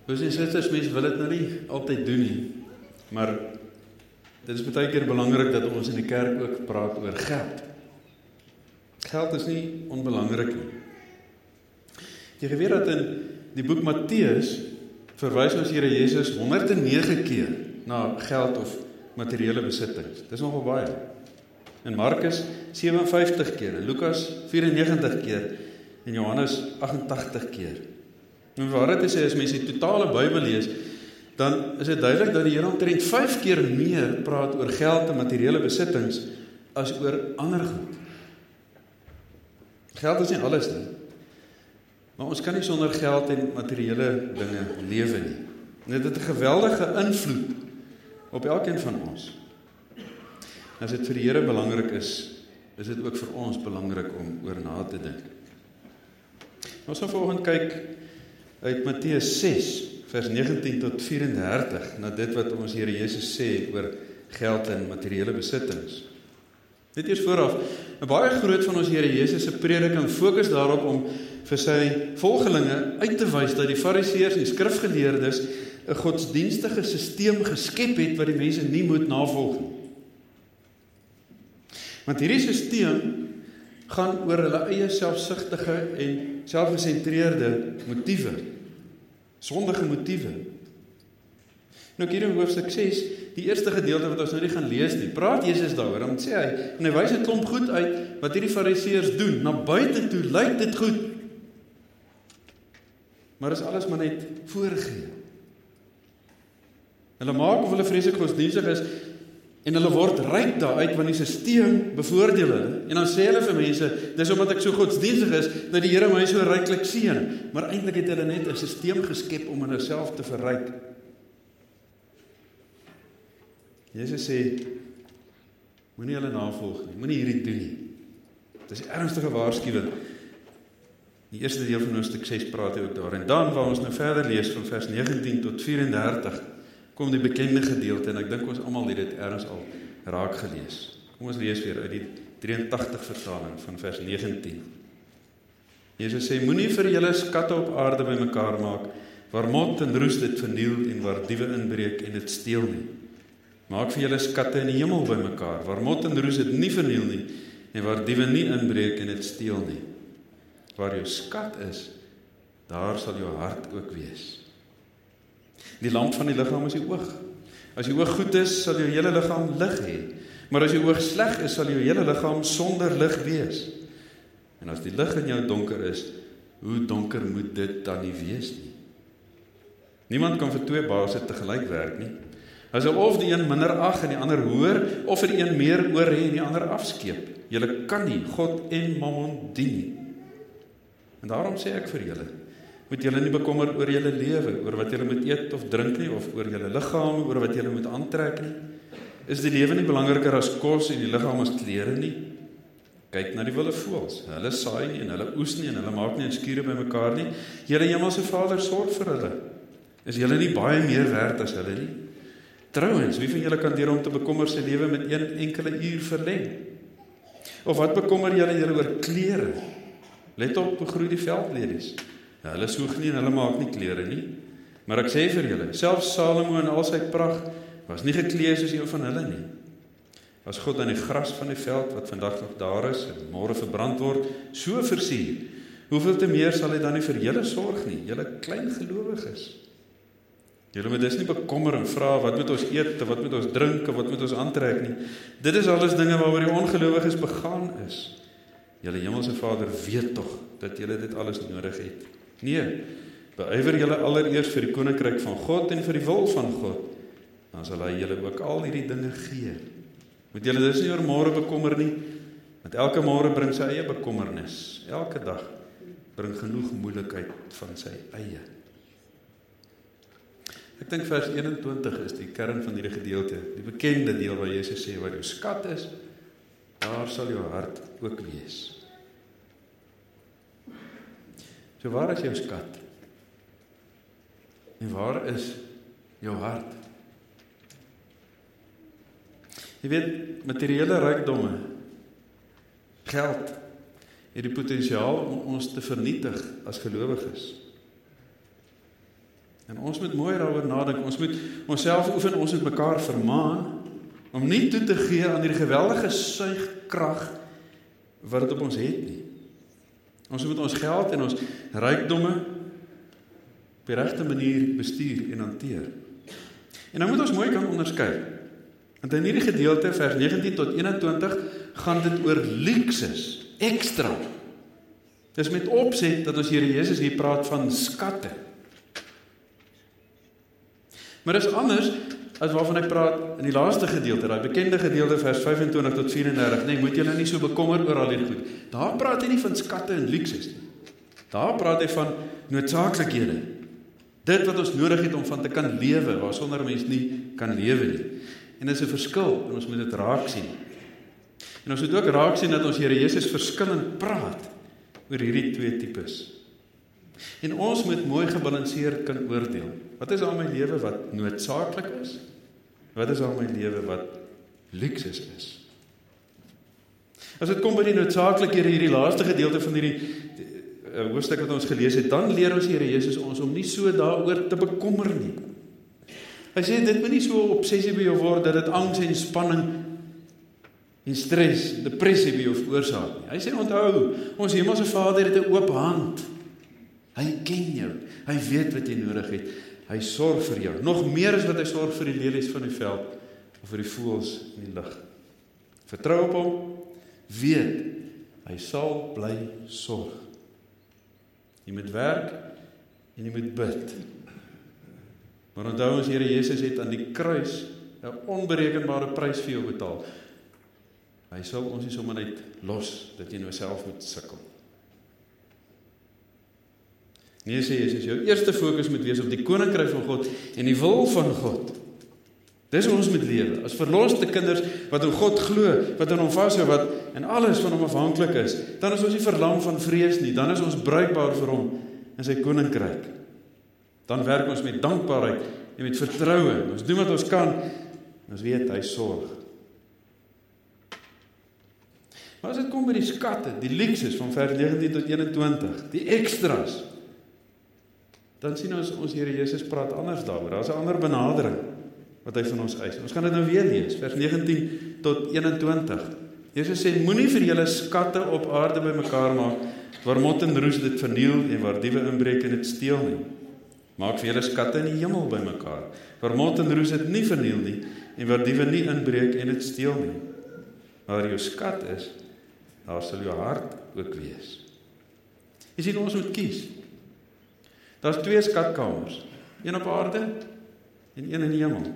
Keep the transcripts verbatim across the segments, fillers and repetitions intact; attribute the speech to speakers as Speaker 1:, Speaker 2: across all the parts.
Speaker 1: Broers en susters, mense wil dit nou nie altyd doen nie, maar dit is baie keer belangrik dat ons in die kerk ook praat oor geld. Geld is nie onbelangrik nie. Jy geweet dat in die boek Matteus verwys ons Here Jesus honderd en nege keer na geld of materiële besittings. Dis nogal baie. In Markus sewe en vyftig keer, in Lukas vyf en negentig keer, en Johannes agt en tagtig keer. En waarheid is, as mense die totale Bybel lees, dan is dit duidelik dat die Here omtrent vyf keer meer praat oor geld en materiële besittings as oor ander goed. Geld is nie alles nie, maar ons kan nie sonder geld en materiële dinge lewe nie. En dit het 'n geweldige invloed op elkeen van ons. As dit vir die Here belangrik is, is dit ook vir ons belangrik om oor na te dink. Ons gaan vanoggend kyk uit Matteus ses, vers negentien tot vyf en dertig, na dit wat ons Here Jesus sê oor geld en materiële besittings. Net eers vooraf, 'n baie groot van ons Here Jesus se prediking fokus daarop om vir sy volgelinge uit te wys dat die Fariseërs en skrifgeleerdes 'n godsdienstige stelsel geskep het wat die mense nie moet navolg nie. Want hierdie stelsel gaan oor hulle eie selfsugtige en selfgesentreerde motiewe, sondige motiewe. Nou hier in hoofstuk ses, die eerste gedeelte wat ons nou nie gaan lees nie, praat Jesus daaroor, dan sê hy, en hy wys 'n klomp goed uit wat hierdie Fariseërs doen. Na buite toe lyk dit goed, maar is alles maar net voorgee. Hulle maak of hulle vreeslik godsdienstig is, en hulle word ryk daaruit, want die stelsel bevoordeel hulle. En dan sê hulle vir mense, dis omdat ek so godsdienstig is, dat die Here my so ryklik seën. Maar eintlik het hulle net 'n stelsel geskep om hulle self te verryk. Jesus sê, moenie hulle navolg nie, moenie hierdie doen nie. Dit is 'n ernstige waarskuwing. Die eerste deel van hoofstuk ses praat hy ook daar. En dan, waar ons nou verder lees van vers negentien tot vyf en dertig, kom die bekende gedeelte, en ek dink ons almal het dit ergens al raak gelees. Kom ons lees weer uit die drieëntagtig vertaling van vers negentien. Jesus sê, moenie vir julle skatte op aarde bymekaar maak, waar mot en roes dit verniel en waar diewe inbreek en dit steel nie. Maak vir julle skatte in die hemel bymekaar, waar mot en roes dit nie verniel nie en waar diewe nie inbreek en dit steel nie. Waar jou skat is, daar sal jou hart ook wees. Die lamp van die liggaam is die oog. As jou oog goed is, sal jou hele liggaam lig hê. Maar as jou oog sleg is, sal jou hele liggaam sonder lig wees. En as die lig in jou donker is, hoe donker moet dit dan nie wees nie? Niemand kan vir twee baase tegelyk werk nie. Hy sal of die een minder ag en die ander hoër, of vir die een meer oor hê en die ander afskeep. Julle kan nie God en Mammon dien nie. En daarom sê ek vir julle, moet julle nie bekommer oor julle lewe, oor wat julle moet eet of drink nie, of oor julle liggaam, oor wat julle moet aantrek nie. Is die lewe nie belangriker as kos en die liggaam as klere nie? Kyk na die wilde voëls. Hulle saai nie en hulle oes nie en hulle maak nie 'n skure bymekaar nie. Julle hemelse Vader sorg vir hulle. Is julle nie baie meer werd as hulle nie? Trouwens, wie van julle kan deur om te bekommer sy lewe met een enkele uur verleng? Of wat bekommer julle julle oor klere? Let op, begroei die veldlelies. Ja, hulle soeg nie en hulle maak nie klere nie. Maar ek sê vir julle, selfs Salomo in al sy pragt was nie geklee soos een van hulle nie. As God dan die gras van die veld, wat vandag nog daar is en môre verbrand word, so versier, hoeveel te meer sal hy dan nie vir julle sorg nie, julle klein gelowiges. Julle moet dus nie bekommer en vra, wat moet ons eet, wat moet ons drink, wat moet ons aantrek nie. Dit is alles dinge waaroor die ongelowiges begaan is. Julle hemelse Vader weet tog dat julle dit alles nodig het. Nee, beywer julle allereers vir die koninkryk van God en vir die wil van God, dan sal hy julle ook al hierdie dinge gee. Moet julle dus nie oor môre bekommer nie, want elke môre bring sy eie bekommernis. Elke dag bring genoeg moeilikheid van sy eie. Ek dink vers eenentwintig is die kern van hierdie gedeelte, die bekende deel waar Jesus sê, waar jou skat is, daar sal jou hart ook wees. So waar is jou skat? En waar is jou hart? Jy weet, materiële rykdomme, geld, het die potensiaal om ons te vernietig as gelowiges. En ons moet mooi daaroor nadink, ons moet onsself oefen, ons moet mekaar vermaan, om nie toe te gee aan die geweldige suigkrag wat dit op ons het nie. Ons moet ons geld en ons rykdomme op die regte manier bestuur en hanteer. En dan moet ons mooi kan onderskei. Want in hierdie gedeelte, vers negentien tot eenentwintig, gaan dit oor luukses, ekstra. Dis met opset dat ons Here Jesus hier praat van skatte. Maar dis anders as waarvan hy praat in die laaste gedeelte, daai bekende gedeelte vers vyf-en-twintig tot vyf-en-dertig. Nee, moet julle nie so bekommer oor al hierdie goed. Daar praat hy nie van skatte en luukses nie. Daar praat hy van noodsaaklikhede. Dit wat ons nodig het om van te kan lewe, waar sonder mens nie kan lewe nie. En dit is 'n verskil, en ons moet dit raak sien. En ons moet ook raak sien dat ons Here Jesus verskillend praat oor hierdie twee tipes. En ons moet mooi gebalanseerd kan oordeel. Wat is daar in my lewe wat noodsaaklik is? Wat is daar in my lewe wat luukses is? As dit kom by die noodsaaklikhede, hierdie laaste gedeelte van hierdie uh, hoofstuk wat ons gelees het, dan leer ons Here Jesus ons om nie so daaroor te bekommer nie. Hy sê, dit moet nie so 'n obsessie by jou word, dat dit angs en spanning en stres, depressie by jou veroorsaak nie. Hy sê, onthou, ons hemelse Vader het 'n oop hand. Hy ken jou, hy weet wat jy nodig het, hy sorg vir jou, nog meer as wat hy sorg vir die lelies van die veld, of vir die voëls in die lug. Vertrou op hom, weet, hy sal bly sorg. Jy moet werk, en jy moet bid. Maar onthou ons Here Jesus het aan die kruis 'n onberekenbare prys vir jou betaal. Hy sal ons nie sommer net los, dat jy nou self moet sukkel. Nee, sê Jesus, jou eerste fokus moet wees op die koninkryk van God en die wil van God. Dis hoe ons moet lewe, as verloste kinders wat in God glo, wat in hom vashou, wat en alles van hom afhanklik is. Dan is ons nie verlam van vrees nie, dan is ons bruikbaar vir hom in sy koninkryk. Dan werk ons met dankbaarheid en met vertroue. Ons doen wat ons kan, en ons weet hy sorg. Maar as dit kom by die skatte, die luukses van vers negentien tot eenentwintig, die extras, dan sien ons ons Here Jesus praat anders daaroor. Daar's 'n ander benadering wat hy van ons eis. Ons gaan dit nou weer lees, vers negentien tot eenentwintig. Jesus sê, moenie vir julle skatte op aarde bymekaar maak, waar mot en roes dit verniel en waar diewe inbreek en dit steel nie. Maak vir julle skatte in die hemel bymekaar, waar mot en roes dit nie verniel nie en waar diewe nie inbreek en dit steel nie. Waar jou skat is, daar sal jou hart ook wees. Jy sien, ons moet kies. Daar's twee skatkamers, een op aarde en een in die hemel.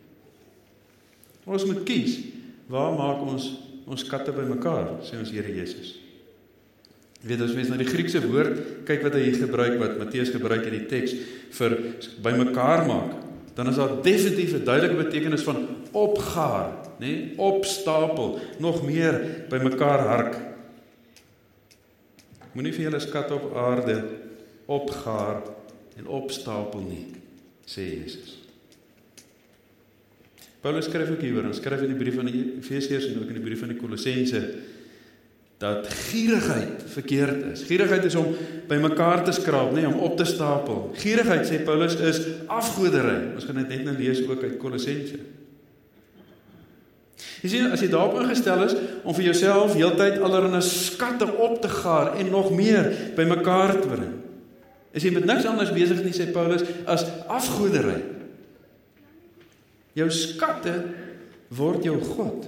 Speaker 1: Ons moet kies, waar maak ons ons skatte bymekaar, sê ons Here Jesus. Jy weet, as mens na die Griekse woord kyk wat hy hier gebruik, wat Matteus gebruik in die teks vir bymekaar maak, dan is daar definitief 'n duidelike betekenis van opgaar, nee, opstapel, nog meer bymekaar hark. Moenie vir julle skatte op aarde opgaar en opstapel nie, sê Jesus. Paulus skryf ook hieroor, en skryf in die brief aan die Efesiërs en ook in die brief aan die Kolossense, dat gierigheid verkeerd is. Gierigheid is om by mekaar te skraap, nee, om op te stapel. Gierigheid, sê Paulus, is afgoderry. Ons gaan dit net nou lees ook uit Kolossense. Jy sien, as jy daarop ingestel is, om vir jouself heeltyd allerlei skatte op te gaar en nog meer by mekaar te bring, is jy met niks anders besig nie, sê Paulus, as afgoderry. Jou skatte word jou God.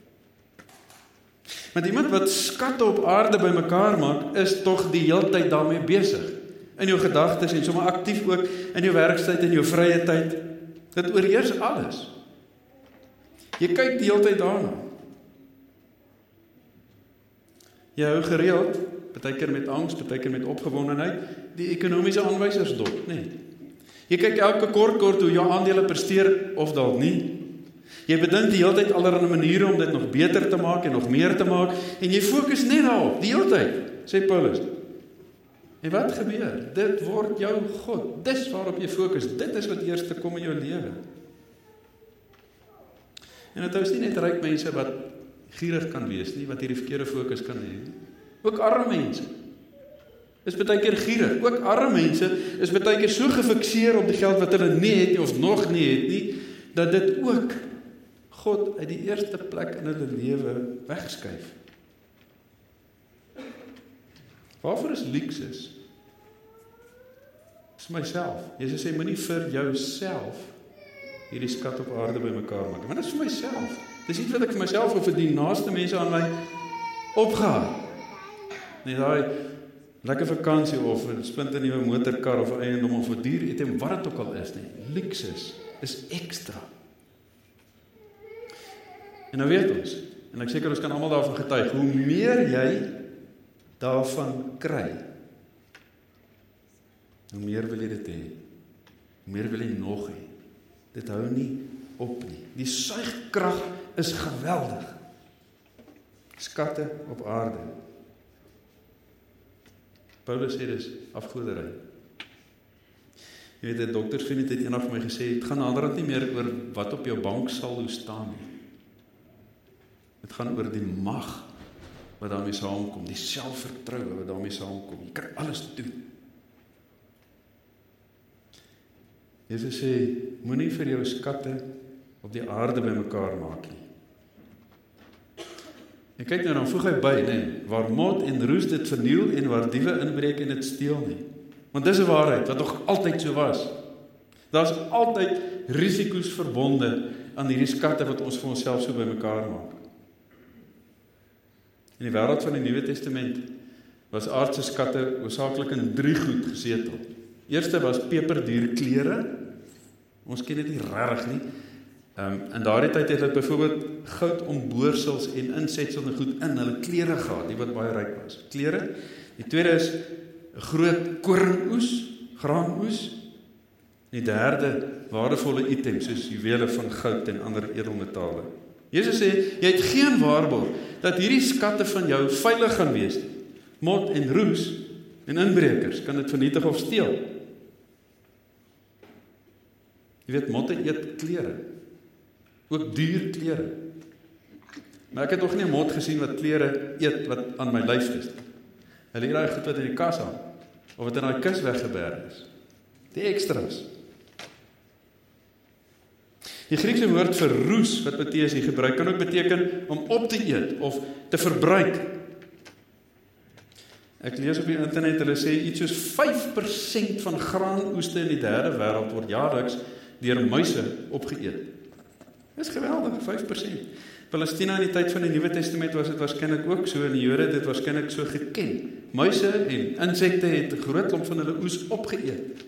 Speaker 1: Want iemand wat skatte op aarde bymekaar maak, is tog die heeltyd daarmee besig. In jou gedagtes en sommer aktief ook in jou werkstyd en jou vrye tyd. Dit oorheers alles. Jy kyk die heeltyd daarna. Jy hou gereeld, partykeer met angs, partykeer met opgewondenheid, die ekonomiese aanwysers dop, nee. Jy kyk elke kort kort hoe jou aandele presteer of dalk nie. Jy bedink die hele tyd allerlei maniere om dit nog beter te maak en nog meer te maak, en jy fokus net daarop, die hele tyd, sê Paulus. En wat gebeur? Dit word jou God. Dis waarop jy fokus. Dit is wat eers te kom in jou lewe. En dit is nie net ryk mense wat gierig kan wees nie, wat hierdie verkeerde fokus kan hê. Ook arme mense. is baie keer gierig. Ook arme mense is baie keer so gefikseer op die geld wat hulle nie het nie, of nog nie het nie, dat dit ook God uit die eerste plek in hulle lewe wegskuif. Waarvoor is Luksus? Dis myself. Jesus sê, moenie vir jouself hierdie skat op aarde bymekaar maak. Maar dit is vir myself. Dis iets wat ek vir myself of vir die naaste mense aan my opgehaal. Nee, daai lekker vakansie of 'n splinternuwe motorkar of 'n eiendom of 'n duur item, wat dit ook al is nie. Luksus is ekstra. En nou weet ons, en ek seker ons kan almal daarvan getuig, hoe meer jy daarvan kry, hoe meer wil jy dit hê, hoe meer wil jy nog hê. Dit hou nie op nie. Die suigkrag is geweldig. Skatte op aarde. Paulus sê dis afgoderry. Jy weet, 'n doktersvriend het eendag vir my gesê, dit gaan naderhand nie meer oor wat op jou banksaldo staan nie. Dit gaan oor die mag wat daarmee saamkom, die selfvertroue wat daarmee saamkom. Jy kan alles doen. Jesus sê, moenie vir jou skatte op die aarde bymekaar maak nie. En kyk nou, dan voeg hy by, nee, waar mot en roes dit verniel en waar diewe inbreek en dit steel nie. Want dis 'n waarheid wat nog altyd so was. Daar's altyd risiko's verbonde aan hierdie skatte wat ons vir onsself so bymekaar maak. In die wêreld van die Nuwe Testament was aardse skatte hoofsaaklik in drie goed gesetel. Eerste was peperduur klere. Ons ken dit nie regtig nie. Um, in daardie tyd het hulle byvoorbeeld goud omboorsels en insetsels en goed in hulle klere gehad, die wat baie ryk was. Klere. Die tweede is 'n groot koringoes, graanoes. Die derde, waardevolle items soos juwele van goud en ander edelmetale. Jesus sê, jy het geen waarborg dat hierdie skatte van jou veilig gaan wees. Mot en roes en inbrekers kan dit vernietig of steel. Jy weet, motte eet klere. Ook duur klere. Maar ek het nog nie 'n mot gesien wat klere eet wat aan my lyf is. Hulle eet daai goed wat in die kas hang, of wat in daai kus weggeberg is. Die extras. Die Griekse woord vir roes, wat Matteus hier gebruik, kan ook beteken om op te eet of te verbruik. Ek lees op die internet, hulle sê iets soos vyf persent van graanoeste in die derde wêreld word jaarliks deur muise opgeëet. Dis geweldig, vyf persent. Palestina in die tyd van die Nuwe Testament was dit waarskynlik ook so, en die Jode het dit waarskynlik so geken. Muise en insekte het 'n groot klomp van hulle oes opgeëet.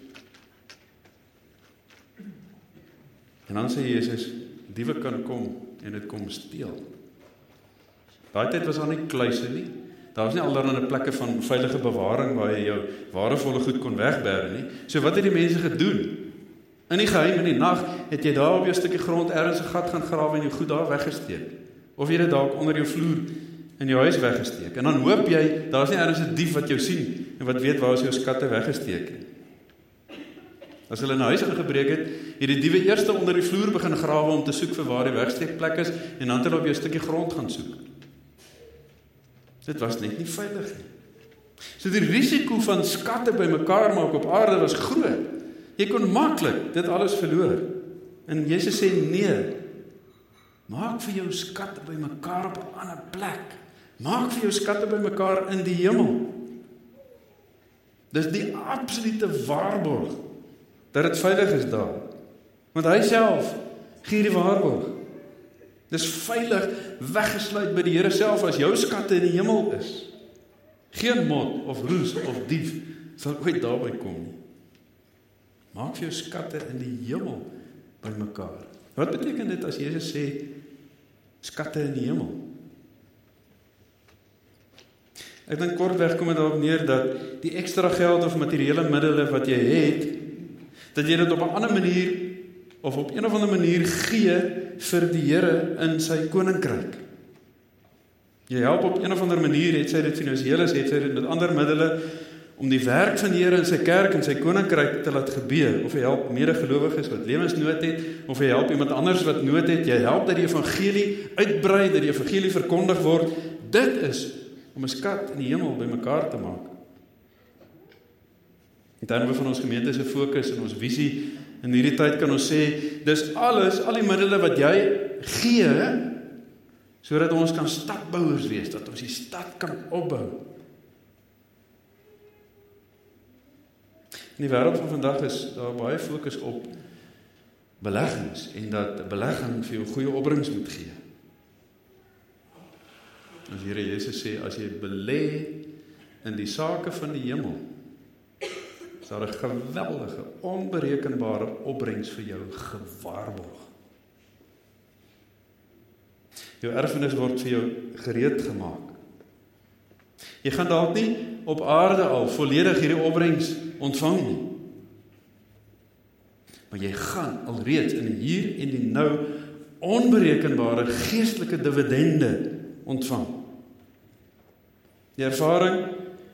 Speaker 1: En dan sê Jesus, diewe kan kom en dit kom steel. Daai tyd was daar nie kluise nie. Daar was nie allerlei plekke van veilige bewaring waar jy jou waardevolle goed kon wegberg nie. So wat het die mense gedoen? In die geheim, in die nag, het jy daar op jou stukkie grond ergens 'n gat gaan grawe en jou goed daar weggesteek. Of jy dit dalk onder jou vloer in jou huis weggesteek. En dan hoop jy, daar's nie ergens 'n dief wat jou sien en wat weet waar is jou skatte weggesteek nie. As hulle in 'n huis ingebreek het, het die diewe eerste onder die vloer begin grawe om te soek vir waar die wegsteekplek is en dan het hulle op jou stukkie grond gaan soek. Dit was net nie veilig nie. So die risiko van skatte bymekaar maak op aarde was groot. Jy kon maklik dit alles verloor. En Jesus sê nee. Maak vir jou skatte bymekaar op 'n ander plek. Maak vir jou skatte bymekaar in die hemel. Dis die absolute waarborg dat dit veilig is daar. Want hy self gee die waarborg. Dis veilig weggesluit by die Here self as jou skatte in die hemel is. Geen mot of roes of dief sal ooit daarby kom nie. Maak vir jou skatte in die hemel bymekaar. Wat beteken dit as Jesus sê skatte in die hemel? Ek dink kortweg kom dit daarop neer dat die ekstra geld of materiële middele wat jy het, dat jy dit op 'n ander manier of op een of ander manier gee vir die Here in sy koninkryk. Jy help op een of ander manier, het sy dit finansiëel is, het sy dit met ander middele om die werk van die Here in sy kerk en sy koninkryk te laat gebeur, of jy help medegelowiges wat lewensnood het, of jy help iemand anders wat nood het, jy help dat die evangelie uitbrei, dat die evangelie verkondig word. Dit is om 'n skat in die hemel bymekaar te maak. In terme van ons gemeente se fokus en ons visie, in hierdie tyd kan ons sê, dis alles, al die middele wat jy gee, sodat ons kan stadbouers wees, dat ons die stad kan opbou. In die wêreld van vandag is daar baie fokus op beleggings en dat belegging vir jou goeie opbrengs moet gee. As Here Jesus sê, as jy belê in die sake van die hemel, is daar 'n geweldige, onberekenbare opbrengs vir jou gewaarborg. Jou erfenis word vir jou gereed gemaak. Jy gaan dalk nie op aarde al volledig hierdie opbrengs ontvang nie. Maar jy gaan alreeds in die hier en die nou onberekenbare geestelike dividende ontvang. Die ervaring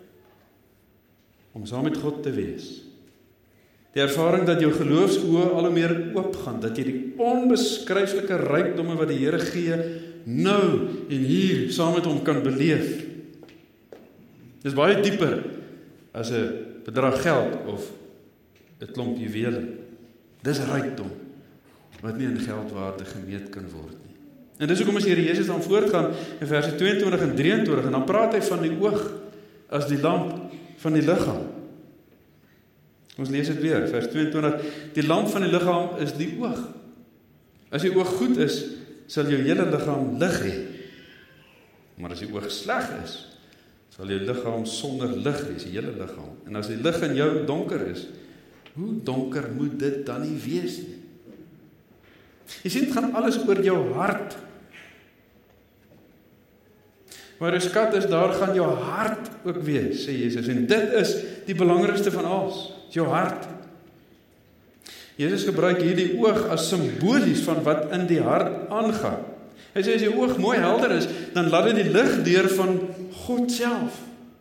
Speaker 1: om saam met God te wees. Die ervaring dat jou geloofsoë al hoe meer oopgaan, dat jy die onbeskryflike rykdomme wat die Here gee, nou en hier saam met hom kan beleef. Dis baie dieper as 'n bedrag geld of 'n klomp juwele. Dis rykdom wat nie in geldwaarde gemeet kan word nie. En dis hoekom as die Here Jesus dan voortgaan in verse tweeëntwintig en drieëntwintig en dan praat hy van die oog as die lamp van die liggaam. Ons lees dit weer, vers tweeëntwintig. Die lamp van die liggaam is die oog. As die oog goed is, sal jou hele liggaam lig hê. Maar as die oog sleg is, sal jou liggaam sonder lig wees, die hele liggaam. En as die lig in jou donker is, hoe donker moet dit dan nie wees nie? Jy sien, dit gaan alles oor jou hart. Waar 'n skat is, daar gaan jou hart ook wees, sê Jesus. En dit is die belangrikste van alles, jou hart. Jesus gebruik hierdie oog as simbolies van wat in die hart aangaan. Hy sê, as jou oog mooi helder is, dan laat dit die lig deur van God self.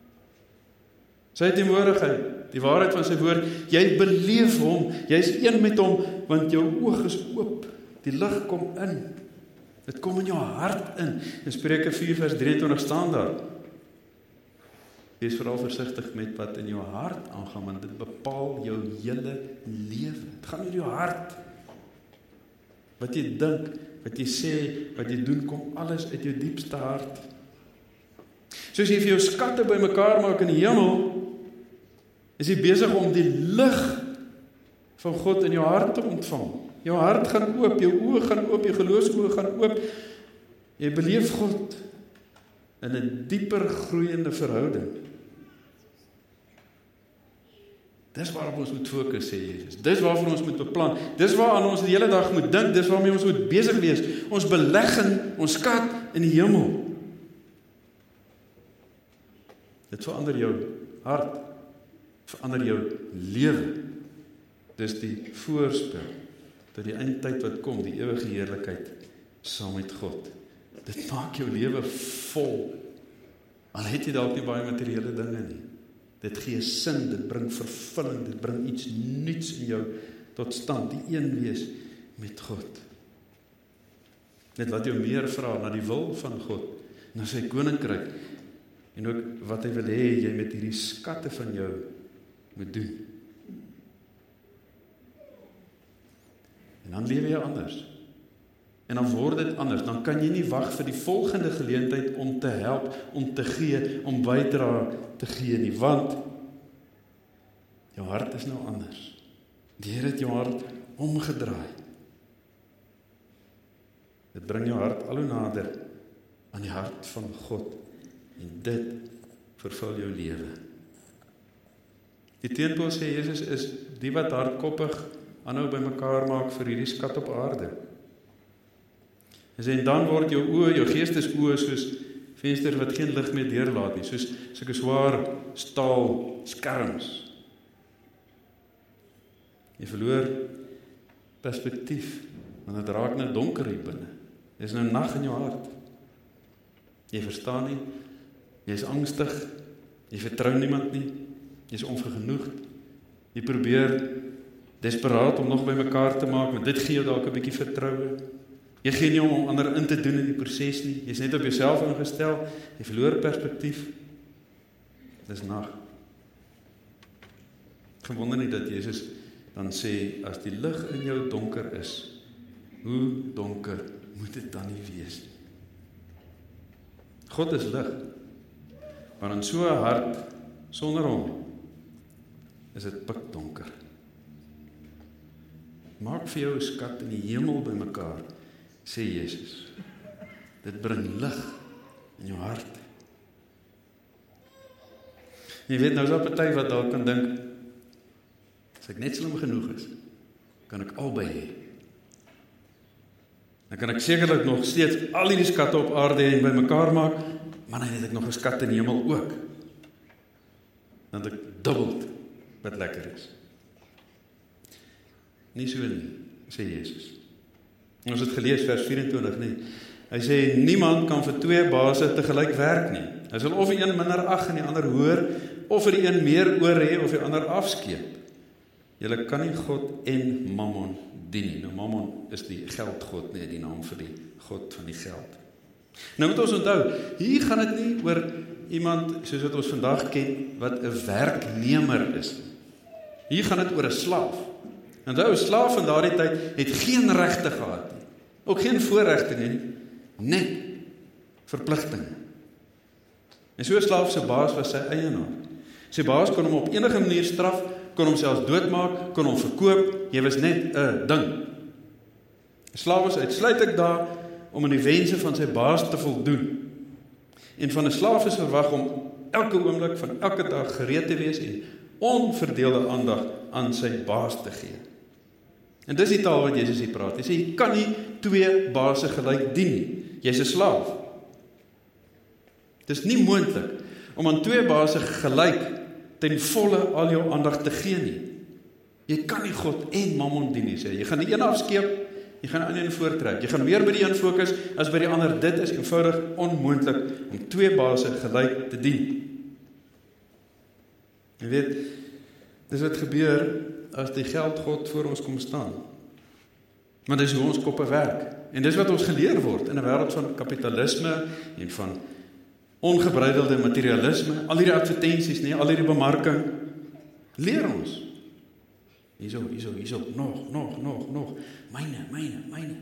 Speaker 1: Sy teenwoordigheid, die waarheid van sy woord, jy beleef hom, jy is een met hom, want jou oog is oop, die lig kom in, dit kom in jou hart in. In Spreuke vier vers drieëntwintig staan daar, wees vooral versigtig met wat in jou hart aangaan, want dit bepaal jou hele lewe. Dit gaan oor jou hart. Wat jy dink, wat jy sê, wat jy doen, kom alles uit jou diepste hart. Soos jy vir jou skatte bymekaar maak in die hemel, is jy besig om die lig van God in jou hart te ontvang. Jou hart gaan oop, jou oë gaan oop, jou geloofsoë gaan oop. Jy beleef God in 'n dieper groeiende verhouding. Dis waarop ons moet fokus, sê Jesus. Dis waarvoor ons moet beplan. Dis waaraan ons die hele dag moet dink. Dis waarmee ons moet besig wees. Ons belegging, ons skat in die hemel. Dit verander jou hart, verander jou lewe. Dis die voorspel tot die eindtyd wat kom, die ewige heerlikheid saam met God. Dit maak jou lewe vol. Al het jy dalk nie baie materiële dinge nie. Dit gee sin, dit bring vervulling, dit bring iets nuuts in jou tot stand, die een wees met God. Dit laat jou meer vra na die wil van God, na sy koninkryk, en ook wat hy wil hê jy met hierdie skatte van jou moet doen. En dan lewe jy anders. En dan word dit anders. Dan kan jy nie wag vir die volgende geleentheid om te help, om te gee, om bydra te gee nie, want jou hart is nou anders. Die Here het jou hart omgedraai. Dit bring jou hart al hoe nader aan die hart van God en dit vervul jou lewe. Die teenoor sê Jesus is die wat hardkoppig aanhou bymekaar maak vir hierdie skat op aarde. En dan word jou oë, jou geestesoë soos vensters wat geen lig meer deurlaat nie, soos sulke swaar staal skerms. Jy verloor perspektief, want dit raak nou donker hier binne. Dit is nou nag in jou hart. Jy verstaan nie, jy is angstig, jy vertrou niemand nie, jy is onvergenoegd, jy probeer desperaat om nog by mekaar te maak, want dit gee jou dalk 'n bietjie vertroue. Jy gee nie om ander in te doen in die proses nie, jy is net op jouself ingestel, jy verloor perspektief. Dis nag. gewonder nie dat Jesus dan sê, as die lig in jou donker is, hoe donker moet dit dan nie wees? God is lig, maar in so 'n hart sonder hom is dit pikdonker. Maak vir jou 'n skat in die hemel bymekaar, sê Jesus. Dit bring lig in jou hart. Jy weet, nou is daar party wat daar kan dink, as ek net slim genoeg is, kan ek albei hê. Dan kan ek sekerlik nog steeds al hierdie skatte op aarde en bymekaar maak, maar dan het ek nog 'n skat in die hemel ook. Dan het ek dubbel wat lekker is. Nie so nie, sê Jesus. Ons het gelees vers vyf-en-twintig nie. Hy sê, niemand kan vir twee baase tegelyk werk nie. Hy sal of die een minder ag en die ander hoor, of vir die een meer oor hê of die ander afskeep. Julle kan nie God en Mammon dien nie. Nou Mammon is die geldgod, nie die naam vir die God van die geld. Nou moet ons onthou, hier gaan dit nie oor iemand soos wat ons vandag ken, wat 'n werknemer is. Hier gaan dit oor 'n slaaf. Onthou, 'n slaaf in daardie tyd het geen regte gehad nie. Ook geen voorregte nie, net verpligtinge. En so 'n slaaf se baas was sy eienaar. Sy baas kon hom op enige manier straf, kon hom selfs doodmaak, kon hom verkoop, jy was net 'n ding. 'n Slaaf was uitsluitlik daar om aan die wense van sy baas te voldoen. En van 'n slaaf is verwag om elke oomblik van elke dag gereed te wees en onverdeelde aandag aan sy baas te gee. En dis die taal wat Jesus hier praat. Hy sê, jy kan nie twee baase gelyk dien nie. Jy's 'n slaaf. Dit is nie moontlik om aan twee baase gelyk ten volle al jou aandag te gee nie. Jy kan nie God en Mammon dien nie, sê. Jy gaan die een afskeep, jy gaan die ander voortrek. Jy gaan meer by die een fokus as by die ander. Dit is eenvoudig onmoontlik om twee baase gelyk te dien. Jy weet, dis wat gebeur as die geldgod voor ons kom staan. Maar dis hoe ons koppe werk. En dis wat ons geleer word in 'n wêreld van kapitalisme en van ongebreidelde materialisme, al hierdie advertensies, nee, al hierdie bemarking, leer ons. Hierso, hierso, hierso, nog, nog, nog, nog, myne, myne, myne.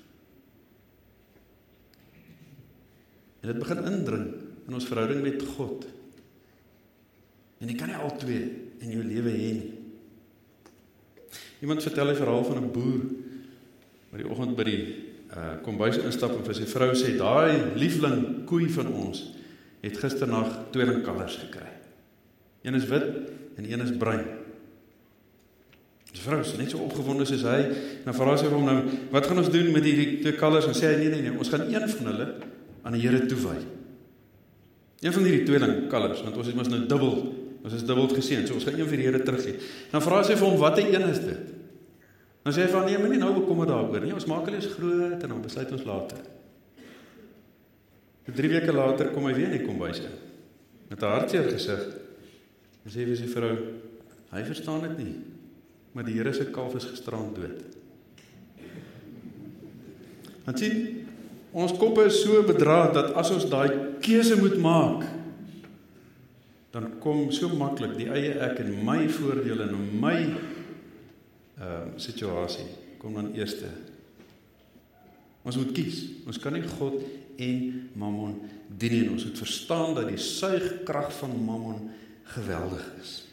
Speaker 1: En dit begin indring in ons verhouding met God. En jy kan nie al twee in jou lewe hê nie. Iemand vertel 'n verhaal van 'n boer wat die oggend by die uh, kombuis instap en vir sy vrou sê, daai liefling koei van ons het gisternag tweeling kalvers gekry. Een is wit en een is bruin. Die vrou is net so opgewonde soos hy, en dan vra sy vir hom nou, wat gaan ons doen met hierdie twee kalvers? En sê hy, nee, nee, nee, ons gaan een van hulle aan die Here toewy. Een van hierdie tweeling kalvers, want ons het mos nou dubbel, ons is dubbel geseën, so ons gaan een vir die Here teruggee. Dan vra sy vir hom, wat 'n een is dit? Dan sê hy van, nee, maar nie nou bekommer daaroor nie, ons maak hulle eens groot en dan besluit ons later. Drie weke later kom hy weer in die kombuis in, met 'n hartseer gesig, en sê vir sy vrou, hy verstaan dit nie, maar die Here se kalf is gisterand dood. Want sien, ons koppe is so bedraad, dat as ons daai keuse moet maak, dan kom so maklik die eie ek en my voordele en my uh, situasie, kom dan eerste. Ons moet kies, ons kan nie God en Mammon dien nie. Ons moet verstaan dat die suigkrag van Mammon geweldig is.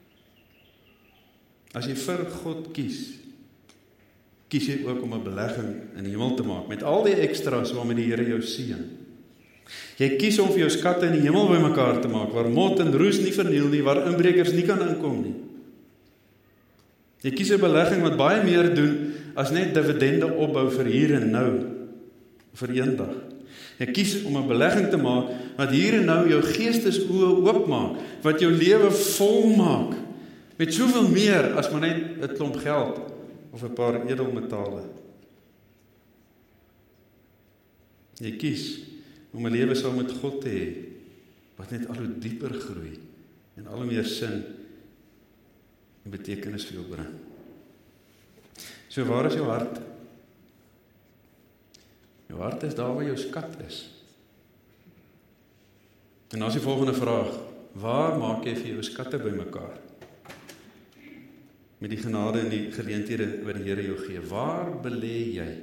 Speaker 1: As jy vir God kies, kies jy ook om 'n belegging in die hemel te maak, met al die extra's waarmee die Here jou seën. Jy kies om vir jou skatte in die hemel bymekaar te maak, waar mot en roes nie verniel nie, waar inbrekers nie kan inkom nie. Jy kies 'n belegging wat baie meer doen as net dividende opbou vir hier en nou, vir eendag. Jy kies om 'n belegging te maak wat hier en nou jou geestesoë oopmaak, wat jou lewe vol maak, met soveel meer as maar net 'n klomp geld of 'n paar edelmetale. Jy kies om 'n lewe saam met God te hê, wat net al hoe dieper groei en al hoe meer sin en betekenis vir jou bring. So waar is jou hart? Jou hart is daar waar jou skat is. En dan is die volgende vraag, waar maak jy vir jou skatte bymekaar? met die genade en die geleenthede wat die Here jou gee. Waar belê jy?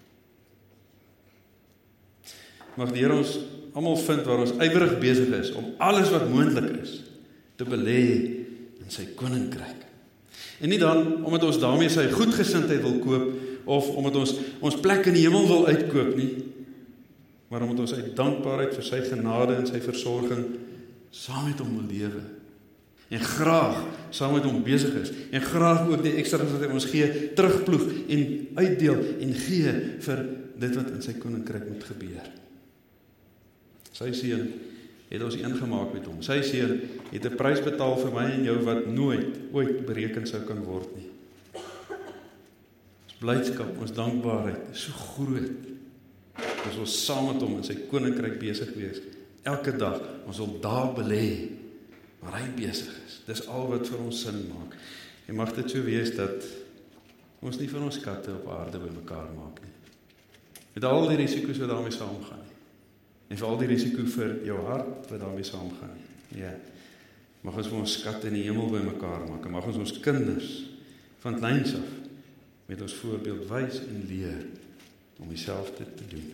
Speaker 1: Mag die Here ons almal vind waar ons ywerig besig is om alles wat moontlik is te belê in sy koninkryk. En nie dan omdat ons daarmee sy goedgesindheid wil koop of omdat ons ons plek in die hemel wil uitkoop nie, maar omdat ons uit dankbaarheid vir sy genade en sy versorging saam met hom wil lewe. En graag saam met hom besig is en graag ook die ekstra wat hy ons gee terugploeg en uitdeel en gee vir dit wat in sy koninkryk moet gebeur. Sy seun het ons eengemaak met hom. Sy seun het 'n prys betaal vir my en jou wat nooit ooit bereken sou kan word nie. Ons blydskap, ons dankbaarheid is so groot. Ons wil saam met hom in sy koninkryk besig wees. Elke dag, ons wil daar belê waar hy besig is. Dis al wat vir ons sin maak. En mag dit so wees dat ons nie van ons skatte op aarde bymekaar maak nie. Met al die risiko's wat daarmee saamgaan nie. En vir al die risiko vir jou hart wat daarmee saamgaan nie. Ja. Mag ons vir ons skatte in die hemel bymekaar maak. En mag ons ons kinders van kleins af met ons voorbeeld wys en leer om dieselfde te doen.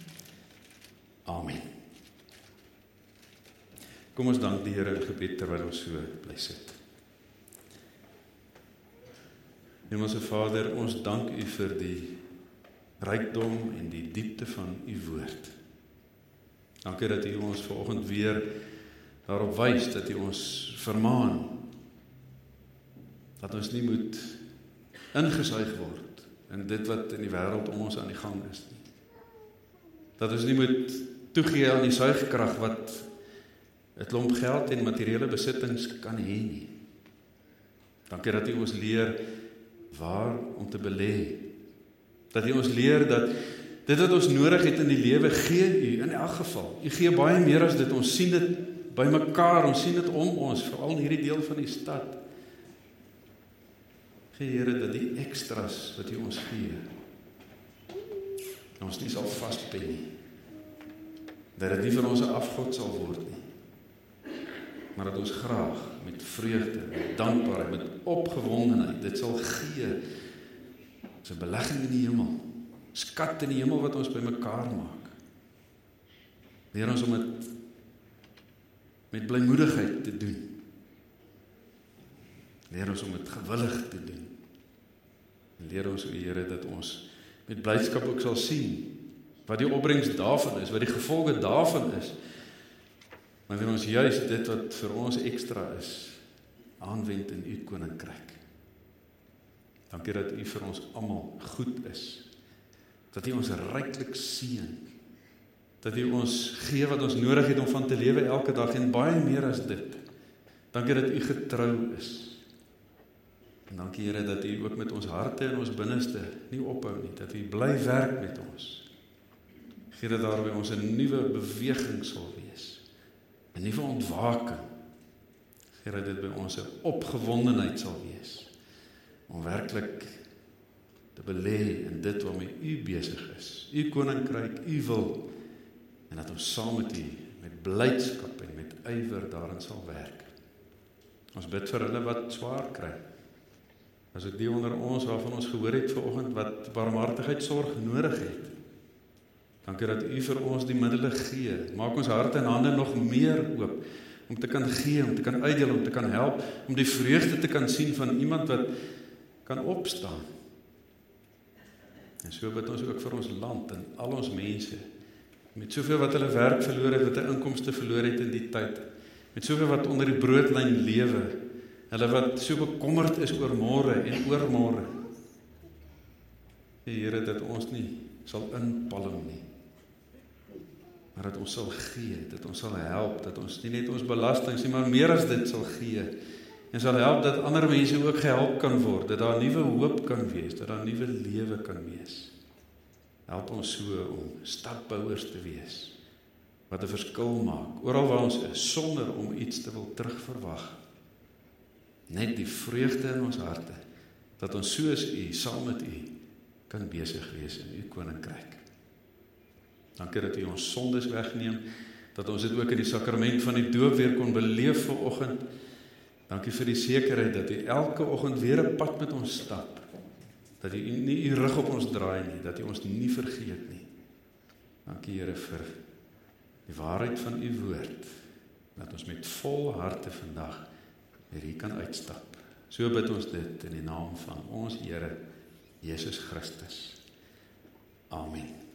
Speaker 1: Amen. Kom ons dank die Here in gebed terwyl ons so bly sit. Hemelse Vader, ons dank U vir die rykdom en die diepte van U woord. Dankie dat U ons vanoggend weer daarop wys, dat U ons vermaan, dat ons nie moet ingesuig word in dit wat in die wêreld om ons aan die gang is nie. Dat ons nie moet toegee aan die suigkrag wat 'n klomp geld en materiële besittings kan hê nie. Dankie dat U ons leer waar om te belê. Dat U ons leer dat dit wat ons nodig het in die lewe gee U in elk geval. U gee baie meer as dit. Ons sien dit by mekaar, ons sien dit om ons, veral in hierdie deel van die stad. Gee Here dat die ekstras wat U ons gee, ons nie sal vaspen nie. Dat dit nie van ons 'n afgod sal word nie. Maar dat ons graag met vreugde, met dankbaarheid, met opgewondenheid dit sal gee. Dis 'n belegging in die hemel. Skat in die hemel wat ons bymekaar maak. Leer ons om dit met blymoedigheid te doen. Leer ons om dit gewillig te doen. En leer ons, o Here, dat ons met blydskap ook sal sien wat die opbrengs daarvan is, wat die gevolge daarvan is. Maar leer ons juist dit wat vir ons ekstra is, aanwend in U koninkryk. Dankie dat U vir ons almal goed is. Dat U ons ryklik seën. Dat U ons gee wat ons nodig het om van te lewe elke dag en baie meer as dit. Dankie dat U getrou is. En dankie Here dat U ook met ons harte en ons binneste nie ophou nie, dat U bly werk met ons. Gee dat daar by ons 'n nuwe beweging sal wees, 'n nuwe ontwaking. Gee dat dit by ons 'n opgewondenheid sal wees, om werklik te belê in dit waarmee U besig is, U koninkryk, U wil, en dat ons saam met U, met blydskap en met ywer daarin sal werk. Ons bid vir hulle wat swaar kry. As ook die onder ons waarvan ons gehoor het vanoggend wat barmhartigheid sorg nodig het. Dankie dat U vir ons die middele gee. Maak ons harte en hande nog meer oop om te kan gee, om te kan uitdeel, om te kan help, om die vreugde te kan sien van iemand wat kan opstaan. En so bid ons ook vir ons land en al ons mense, met soveel wat hulle werk verloor het, wat hulle inkomste verloor het in die tyd, met soveel wat onder die broodlyn lewe, hulle wat so bekommerd is oor môre en oor môre. Here, dat ons nie sal inpalm nie, maar dat ons sal gee, dat ons sal help, dat ons nie net ons belastings nie, maar meer as dit sal gee, en sal help dat ander mense ook gehelp kan word, dat daar nuwe hoop kan wees, dat daar nuwe lewe kan wees. Help ons so om stadbouers te wees, wat 'n verskil maak, oral waar ons is, sonder om iets te wil terugverwag. Net die vreugde in ons harte, dat ons soos U, saam met U, kan besig wees in U koninkryk. Dankie dat U ons sondes wegneem, dat ons dit ook in die sakrament van die doop weer kon beleef vanoggend, Dankie vir die sekerheid dat U elke oggend weer 'n pad met ons stap. Dat U nie U rug op ons draai nie, dat U ons nie vergeet nie. Dankie Here vir die waarheid van U woord, dat ons met vol harte vandag weer hier kan uitstap. So bid ons dit in die naam van ons Here Jesus Christus. Amen.